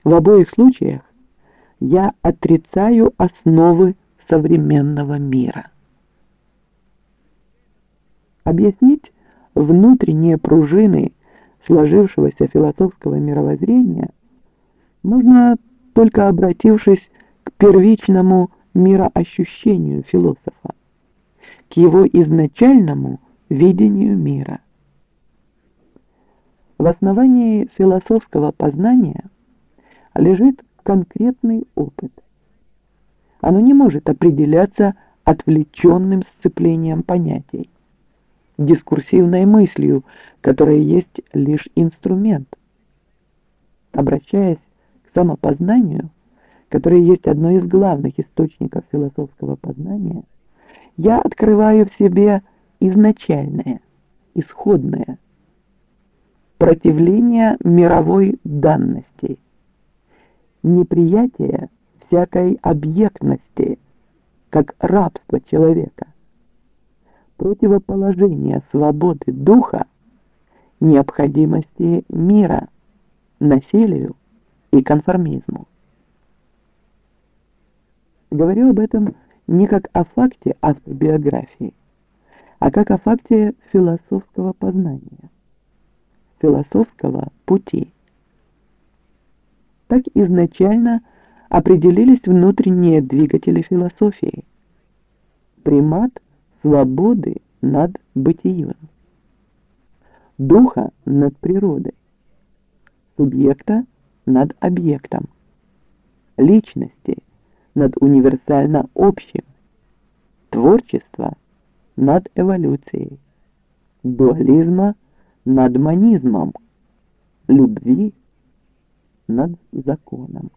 В обоих случаях я отрицаю основы современного мира. Объяснить внутренние пружины сложившегося философского мировоззрения можно только обратившись к первичному мироощущению философа, к его изначальному видению мира. В основании философского познания лежит конкретный опыт. Оно не может определяться отвлеченным сцеплением понятий, дискурсивной мыслью, которая есть лишь инструмент. Обращаясь к самопознанию, которое есть одно из главных источников философского познания, я открываю в себе изначальное, исходное, противление мировой данности, неприятие всякой объектности, как рабство человека, противоположение свободы духа необходимости мира, насилию и конформизму. Говорю об этом не как о факте автобиографии, а как о факте философского познания, философского пути. Так изначально определились внутренние двигатели философии. Примат свободы над бытием, духа над природой, субъекта над объектом, личности над универсально общим, творчества над эволюцией, дуализма над монизмом, любви над законом.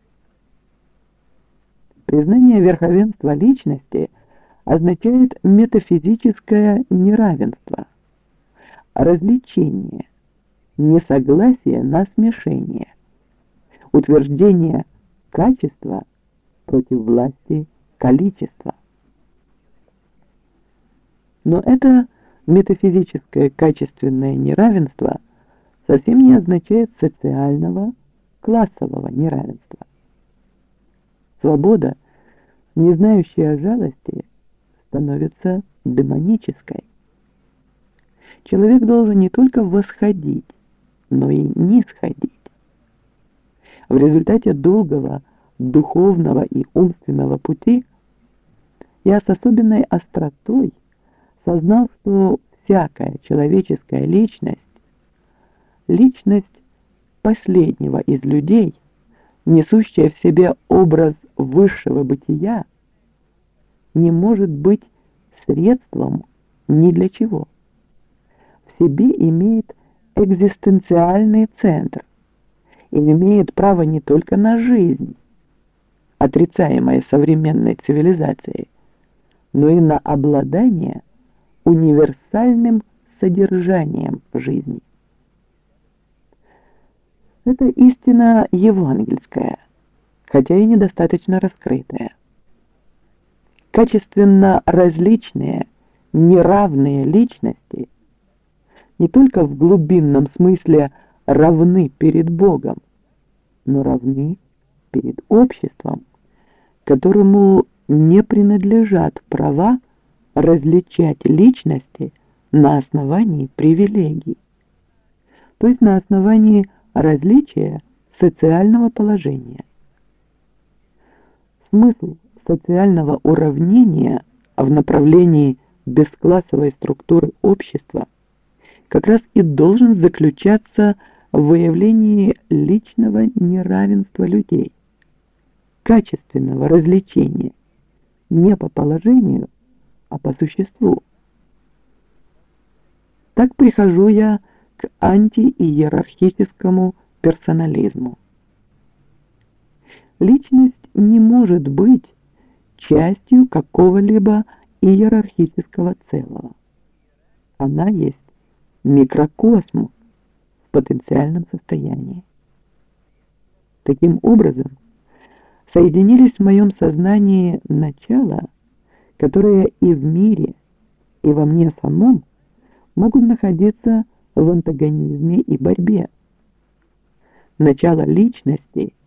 Признание верховенства личности означает метафизическое неравенство, развлечение, несогласие на смешение, утверждение качества против власти количества. Но это метафизическое качественное неравенство совсем не означает социального, классового неравенства. Свобода, не знающая жалости, становится демонической. Человек должен не только восходить, но и нисходить. В результате долгого духовного и умственного пути я с особенной остротой сознал, что всякая человеческая личность, личность последнего из людей, несущая в себе образ высшего бытия, не может быть средством ни для чего. В себе имеет экзистенциальный центр и имеет право не только на жизнь, отрицаемой современной цивилизацией, но и на обладание универсальным содержанием жизни. Это истина евангельская, хотя и недостаточно раскрытая. Качественно различные, неравные личности не только в глубинном смысле равны перед Богом, но равны перед обществом, которому не принадлежат права различать личности на основании привилегий, то есть на основании различия социального положения. Смысл социального уравнения в направлении бесклассовой структуры общества как раз и должен заключаться в выявлении личного неравенства людей, качественного различения не по положению, а по существу. Так прихожу я к антииерархическому персонализму. Личность не может быть частью какого-либо иерархического целого. Она есть микрокосм в потенциальном состоянии. Таким образом, соединились в моем сознании начала, которые и в мире, и во мне самом могут находиться в антагонизме и борьбе. Начало личности